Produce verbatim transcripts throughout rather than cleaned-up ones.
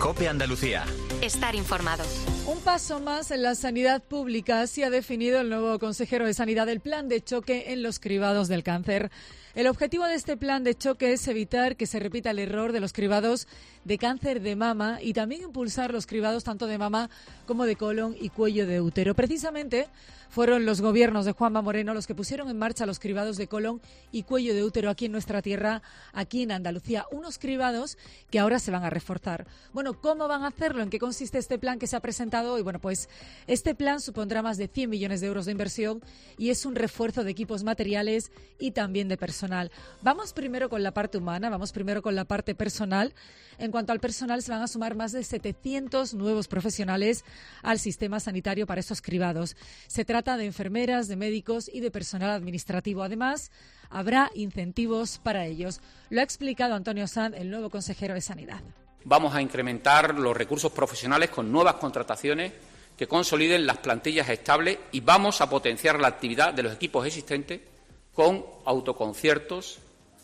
COPE Andalucía. Estar informado. Un paso más en la sanidad pública. Así ha definido el nuevo consejero de Sanidad el plan de choque en los cribados del cáncer. El objetivo de este plan de choque es evitar que se repita el error de los cribados de cáncer de mama y también impulsar los cribados tanto de mama como de colon y cuello de útero. Precisamente fueron los gobiernos de Juanma Moreno los que pusieron en marcha los cribados de colon y cuello de útero aquí en nuestra tierra, aquí en Andalucía. Unos cribados que ahora se van a reforzar. Bueno, ¿cómo van a hacerlo? ¿En qué consiste este plan que se ha presentado hoy? Bueno, pues este plan supondrá más de cien millones de euros de inversión y es un refuerzo de equipos materiales y también de personal. Vamos primero con la parte humana, vamos primero con la parte personal. En cuanto al personal, se van a sumar más de setecientos nuevos profesionales al sistema sanitario para estos cribados. Se trata de enfermeras, de médicos y de personal administrativo. Además, habrá incentivos para ellos. Lo ha explicado Antonio Sanz, el nuevo consejero de Sanidad. Vamos a incrementar los recursos profesionales con nuevas contrataciones que consoliden las plantillas estables y vamos a potenciar la actividad de los equipos existentes con autoconciertos,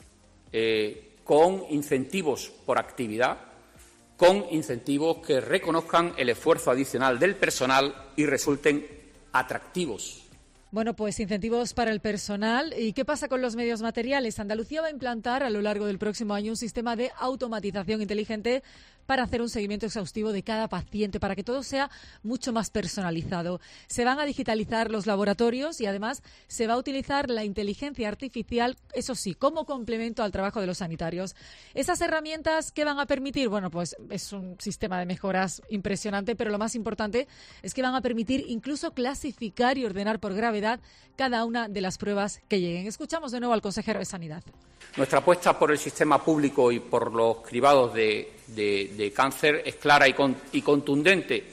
eh, con incentivos por actividad, con incentivos que reconozcan el esfuerzo adicional del personal y resulten atractivos. Bueno, pues incentivos para el personal. ¿Y qué pasa con los medios materiales? Andalucía va a implantar a lo largo del próximo año un sistema de automatización inteligente para hacer un seguimiento exhaustivo de cada paciente, para que todo sea mucho más personalizado. Se van a digitalizar los laboratorios y además se va a utilizar la inteligencia artificial, eso sí, como complemento al trabajo de los sanitarios. ¿Esas herramientas qué van a permitir? Bueno, pues es un sistema de mejoras impresionante, pero lo más importante es que van a permitir incluso clasificar y ordenar por gravedad cada una de las pruebas que lleguen. Escuchamos de nuevo al consejero de Sanidad. Nuestra apuesta por el sistema público y por los cribados de, de, de cáncer es clara y, con, y contundente.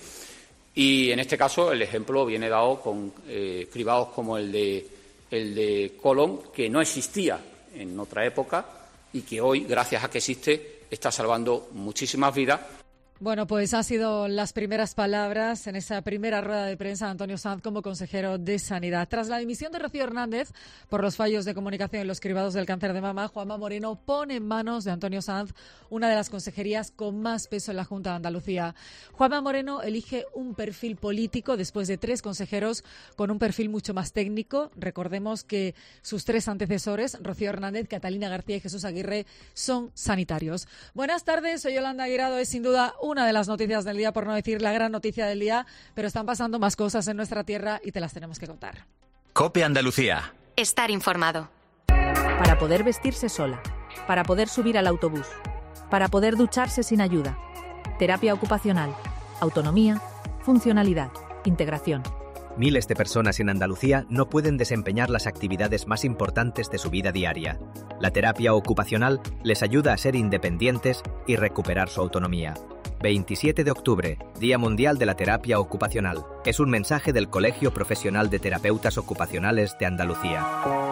Y en este caso el ejemplo viene dado con eh, cribados como el de, el de colon, que no existía en otra época y que hoy, gracias a que existe, está salvando muchísimas vidas. Bueno, pues han sido las primeras palabras en esa primera rueda de prensa de Antonio Sanz como consejero de Sanidad. Tras la dimisión de Rocío Hernández por los fallos de comunicación en los cribados del cáncer de mama, Juanma Moreno pone en manos de Antonio Sanz una de las consejerías con más peso en la Junta de Andalucía. Juanma Moreno elige un perfil político después de tres consejeros con un perfil mucho más técnico. Recordemos que sus tres antecesores, Rocío Hernández, Catalina García y Jesús Aguirre, son sanitarios. Buenas tardes, soy Yolanda Guirado. Es sin duda un una de las noticias del día, por no decir la gran noticia del día, pero están pasando más cosas en nuestra tierra y te las tenemos que contar. COPE Andalucía. Estar informado. Para poder vestirse sola, para poder subir al autobús, para poder ducharse sin ayuda. Terapia ocupacional, autonomía, funcionalidad, integración. Miles de personas en Andalucía no pueden desempeñar las actividades más importantes de su vida diaria. La terapia ocupacional les ayuda a ser independientes y recuperar su autonomía. veintisiete de octubre, Día Mundial de la Terapia Ocupacional. Es un mensaje del Colegio Profesional de Terapeutas Ocupacionales de Andalucía.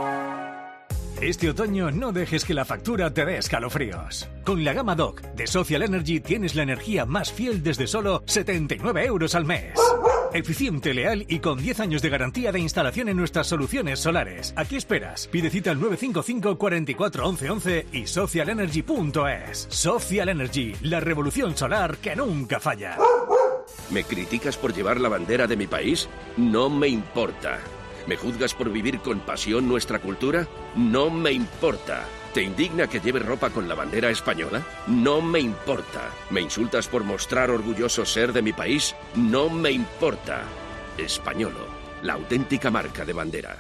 Este otoño no dejes que la factura te dé escalofríos. Con la gama Dock de Social Energy tienes la energía más fiel desde solo setenta y nueve euros al mes. Eficiente, leal y con diez años de garantía de instalación en nuestras soluciones solares. ¿A qué esperas? Pide cita al nueve cinco cinco, cuatro cuatro, once once y social energy punto es. Social Energy, la revolución solar que nunca falla. ¿Me criticas por llevar la bandera de mi país? No me importa. ¿Me juzgas por vivir con pasión nuestra cultura? No me importa. ¿Te indigna que lleve ropa con la bandera española? No me importa. ¿Me insultas por mostrar orgulloso ser de mi país? No me importa. Españolo, la auténtica marca de bandera.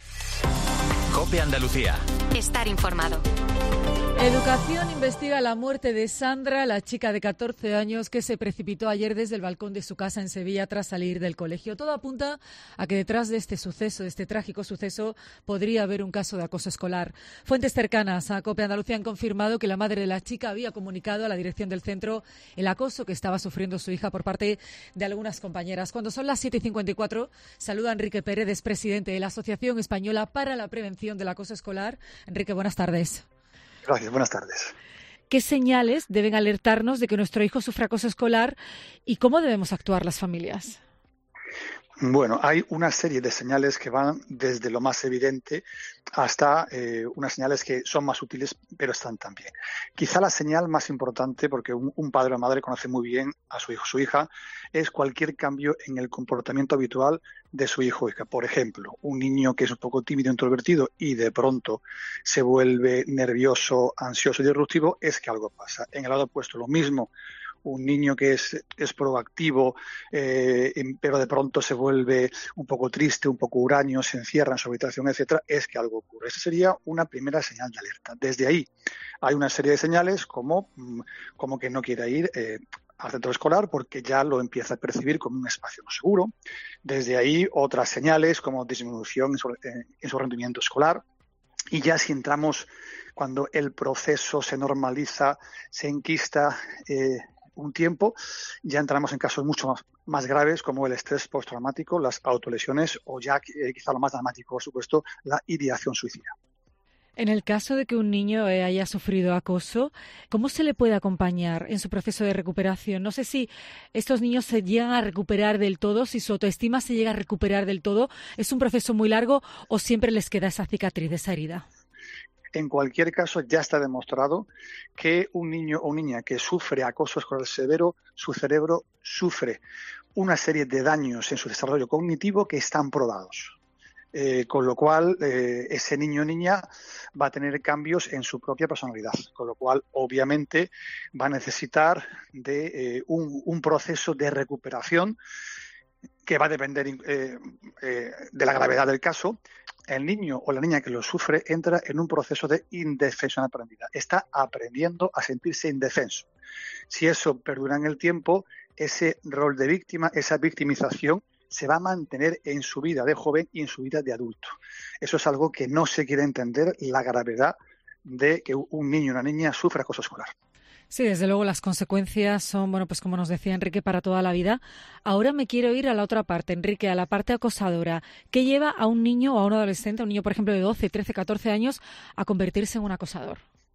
COPE Andalucía. Estar informado. Educación investiga la muerte de Sandra, la chica de catorce años que se precipitó ayer desde el balcón de su casa en Sevilla tras salir del colegio. Todo apunta a que detrás de este suceso, de este trágico suceso, podría haber un caso de acoso escolar. Fuentes cercanas a COPE Andalucía han confirmado que la madre de la chica había comunicado a la dirección del centro el acoso que estaba sufriendo su hija por parte de algunas compañeras. Cuando son las siete y cincuenta y cuatro, saluda a Enrique Pérez, es presidente de la Asociación Española para la Prevención del Acoso Escolar. Enrique, buenas tardes. Gracias, buenas tardes. ¿Qué señales deben alertarnos de que nuestro hijo sufre acoso escolar y cómo debemos actuar las familias? Bueno, hay una serie de señales que van desde lo más evidente hasta eh, unas señales que son más útiles, pero están también. Quizá la señal más importante, porque un, un padre o madre conoce muy bien a su hijo o su hija, es cualquier cambio en el comportamiento habitual de su hijo o hija. Por ejemplo, un niño que es un poco tímido, introvertido y de pronto se vuelve nervioso, ansioso y disruptivo, es que algo pasa. En el lado opuesto, lo mismo. Un niño que es, es proactivo, eh, pero de pronto se vuelve un poco triste, un poco huraño, se encierra en su habitación, etcétera, es que algo ocurre. Esa sería una primera señal de alerta. Desde ahí hay una serie de señales como, como que no quiere ir eh, al centro escolar porque ya lo empieza a percibir como un espacio no seguro. Desde ahí otras señales como disminución en su, en su rendimiento escolar. Y ya si entramos cuando el proceso se normaliza, se enquista eh, un tiempo, ya entramos en casos mucho más, más graves como el estrés postraumático, las autolesiones o ya eh, quizá lo más dramático, por supuesto, la ideación suicida. En el caso de que un niño eh, haya sufrido acoso, ¿cómo se le puede acompañar en su proceso de recuperación? No sé si estos niños se llegan a recuperar del todo, si su autoestima se llega a recuperar del todo. ¿Es un proceso muy largo o siempre les queda esa cicatriz, esa herida? En cualquier caso, ya está demostrado que un niño o niña que sufre acoso escolar severo, su cerebro sufre una serie de daños en su desarrollo cognitivo que están probados. Eh, con lo cual, eh, ese niño o niña va a tener cambios en su propia personalidad. Con lo cual, obviamente, va a necesitar de eh, un, un proceso de recuperación que va a depender eh, eh, de la gravedad del caso. El niño o la niña que lo sufre entra en un proceso de indefensión aprendida. Está aprendiendo a sentirse indefenso. Si eso perdura en el tiempo, ese rol de víctima, esa victimización, se va a mantener en su vida de joven y en su vida de adulto. Eso es algo que no se quiere entender, la gravedad de que un niño o una niña sufra acoso escolar. Sí, desde luego las consecuencias son, bueno, pues como nos decía Enrique, para toda la vida. Ahora me quiero ir a la otra parte, Enrique, a la parte acosadora. ¿Qué lleva a un niño o a un adolescente, a un niño, por ejemplo, de doce, trece, catorce años, a convertirse en un acosador?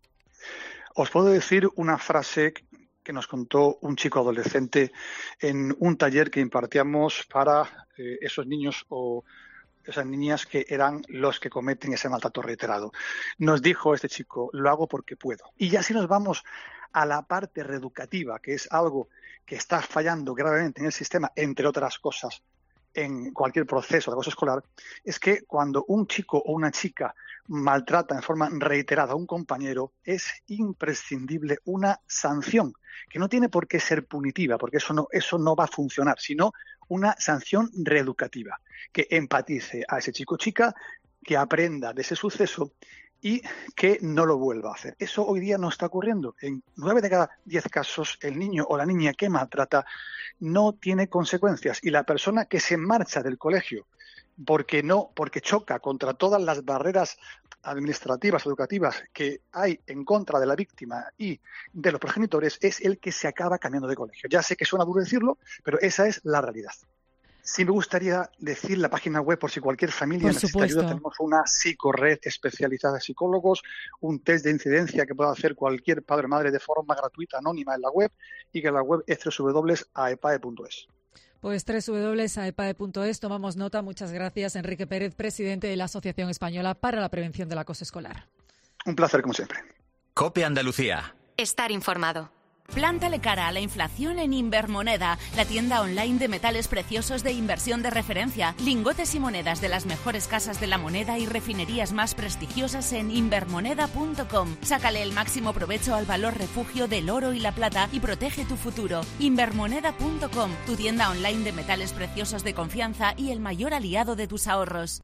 Os puedo decir una frase que nos contó un chico adolescente en un taller que impartíamos para eh, esos niños o esas niñas que eran los que cometen ese maltrato reiterado. Nos dijo este chico, lo hago porque puedo. Y ya si nos vamos a la parte reeducativa, que es algo que está fallando gravemente en el sistema, entre otras cosas, en cualquier proceso de acoso escolar, es que cuando un chico o una chica maltrata en forma reiterada a un compañero, es imprescindible una sanción, que no tiene por qué ser punitiva, porque eso no, eso no va a funcionar, sino una sanción reeducativa, que empatice a ese chico o chica, que aprenda de ese suceso y que no lo vuelva a hacer. Eso hoy día no está ocurriendo. En nueve de cada diez casos, el niño o la niña que maltrata no tiene consecuencias y la persona que se marcha del colegio porque no, porque choca contra todas las barreras administrativas, educativas que hay en contra de la víctima y de los progenitores, es el que se acaba cambiando de colegio. Ya sé que suena duro decirlo, pero esa es la realidad. Sí me gustaría decir la página web por si cualquier familia por necesita supuesto. ayuda. Tenemos una psicored especializada en psicólogos, un test de incidencia que puede hacer cualquier padre o madre de forma gratuita, anónima en la web, y que la web es doble u doble u doble u punto aepae punto es. Pues doble u doble u doble u punto aepae punto es, tomamos nota. Muchas gracias, Enrique Pérez, presidente de la Asociación Española para la Prevención del Acoso Escolar. Un placer, como siempre. COPE Andalucía. Estar informado. Plántale cara a la inflación en Invermoneda, la tienda online de metales preciosos de inversión de referencia, lingotes y monedas de las mejores casas de la moneda y refinerías más prestigiosas en invermoneda punto com. Sácale el máximo provecho al valor refugio del oro y la plata y protege tu futuro. invermoneda punto com, tu tienda online de metales preciosos de confianza y el mayor aliado de tus ahorros.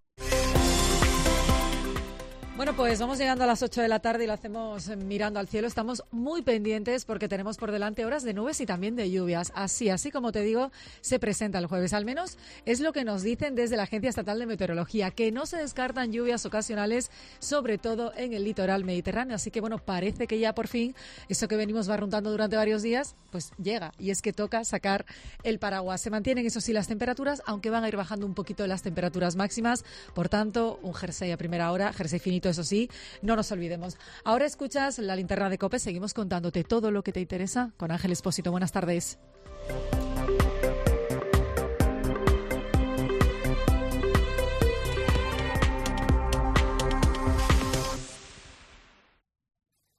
Bueno, pues vamos llegando a las ocho de la tarde y lo hacemos mirando al cielo. Estamos muy pendientes porque tenemos por delante horas de nubes y también de lluvias. Así, así como te digo, se presenta el jueves. Al menos es lo que nos dicen desde la Agencia Estatal de Meteorología, que no se descartan lluvias ocasionales, sobre todo en el litoral mediterráneo. Así que, bueno, parece que ya por fin eso que venimos barruntando durante varios días, pues llega. Y es que toca sacar el paraguas. Se mantienen, eso sí, las temperaturas, aunque van a ir bajando un poquito las temperaturas máximas. Por tanto, un jersey a primera hora, jersey finito, eso sí, no nos olvidemos. Ahora escuchas la linterna de COPE, seguimos contándote todo lo que te interesa con Ángel Expósito. Buenas tardes.